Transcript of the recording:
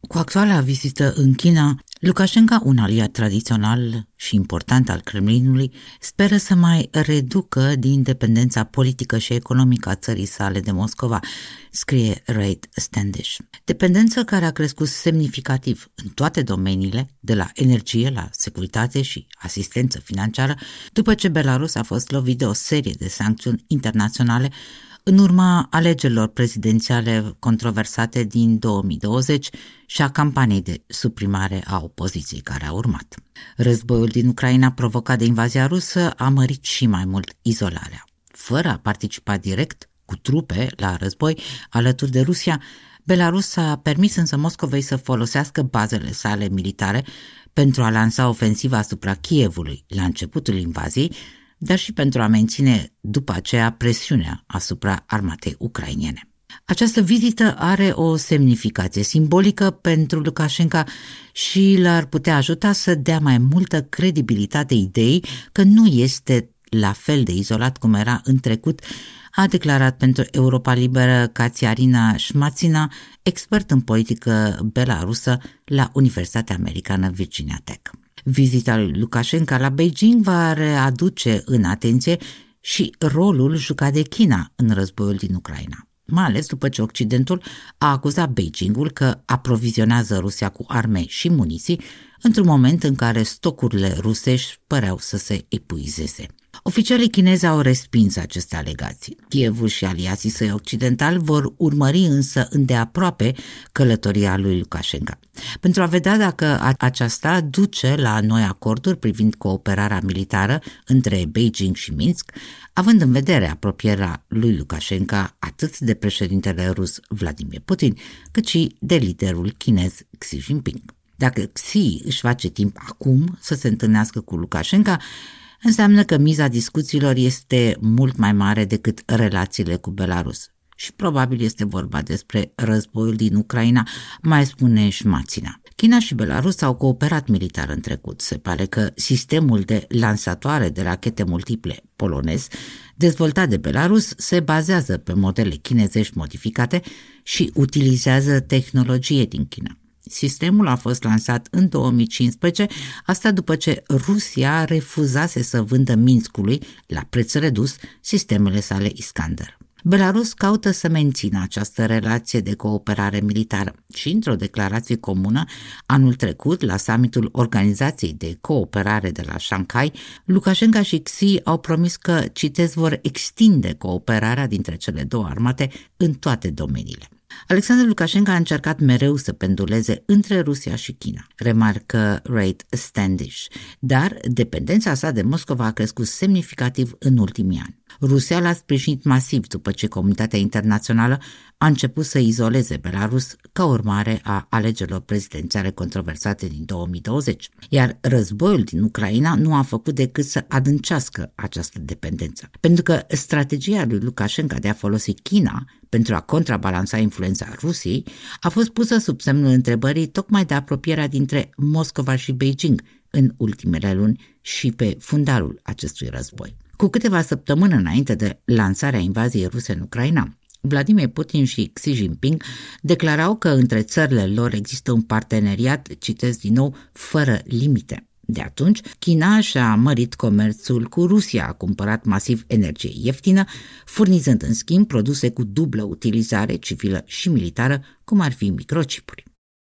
Cu actuala vizită în China, Lukashenko, un aliat tradițional și important al Kremlinului, speră să mai reducă din dependența politică și economică a țării sale de Moscova, scrie Reid Standish. Dependență care a crescut semnificativ în toate domeniile, de la energie la securitate și asistență financiară, după ce Belarus a fost lovit de o serie de sancțiuni internaționale în urma alegerilor prezidențiale controversate din 2020 și a campaniei de suprimare a opoziției care a urmat. Războiul din Ucraina provocat de invazia rusă a mărit și mai mult izolarea. Fără a participa direct cu trupe la război alături de Rusia, Belarus a permis însă Moscovei să folosească bazele sale militare pentru a lansa ofensiva asupra Kievului la începutul invaziei, dar și pentru a menține după aceea presiunea asupra armatei ucrainene. Această vizită are o semnificație simbolică pentru Lukashenko și l-ar putea ajuta să dea mai multă credibilitate ideii că nu este la fel de izolat cum era în trecut, a declarat pentru Europa Liberă Kațiarina Șmațina, expert în politică belarusă la Universitatea Americană Virginia Tech. Vizita lui Lukashenko la Beijing va readuce în atenție și rolul jucat de China în războiul din Ucraina, mai ales după ce Occidentul a acuzat Beijingul că aprovizionează Rusia cu arme și muniții într-un moment în care stocurile rusești păreau să se epuizeze. Oficialii chinezi au respins aceste alegații. Kievul și aliații săi occidentali vor urmări însă îndeaproape călătoria lui Lukashenko, pentru a vedea dacă aceasta duce la noi acorduri privind cooperarea militară între Beijing și Minsk, având în vedere apropierea lui Lukashenko atât de președintele rus Vladimir Putin, cât și de liderul chinez Xi Jinping. Dacă Xi își face timp acum să se întâlnească cu Lukashenko, înseamnă că miza discuțiilor este mult mai mare decât relațiile cu Belarus. Și probabil este vorba despre războiul din Ucraina, mai spune Șmațina. China și Belarus au cooperat militar în trecut. Se pare că sistemul de lansatoare de rachete multiple polonez, dezvoltat de Belarus, se bazează pe modele chinezești modificate și utilizează tehnologie din China. Sistemul a fost lansat în 2015, asta după ce Rusia refuzase să vândă Minskului, la preț redus, sistemele sale Iskander. Belarus caută să mențină această relație de cooperare militară și, într-o declarație comună, anul trecut, la summitul Organizației de Cooperare de la Shanghai, Lukashenko și Xi au promis că, citez, vor extinde cooperarea dintre cele două armate în toate domeniile. Alexander Lukashenko a încercat mereu să penduleze între Rusia și China, remarcă Reid Standish, dar dependența sa de Moscova a crescut semnificativ în ultimii ani. Rusia l-a sprijinit masiv după ce comunitatea internațională a început să izoleze Belarus ca urmare a alegerilor prezidențiale controversate din 2020, iar războiul din Ucraina nu a făcut decât să adâncească această dependență, pentru că strategia lui Lukashenko de a folosi China pentru a contrabalansa influența Rusiei a fost pusă sub semnul întrebării tocmai de apropierea dintre Moscova și Beijing în ultimele luni și pe fundalul acestui război. Cu câteva săptămâni înainte de lansarea invaziei ruse în Ucraina, Vladimir Putin și Xi Jinping declarau că între țările lor există un parteneriat, citesc din nou, fără limite. De atunci, China și-a mărit comerțul cu Rusia, a cumpărat masiv energie ieftină, furnizând în schimb produse cu dublă utilizare civilă și militară, cum ar fi microchipuri.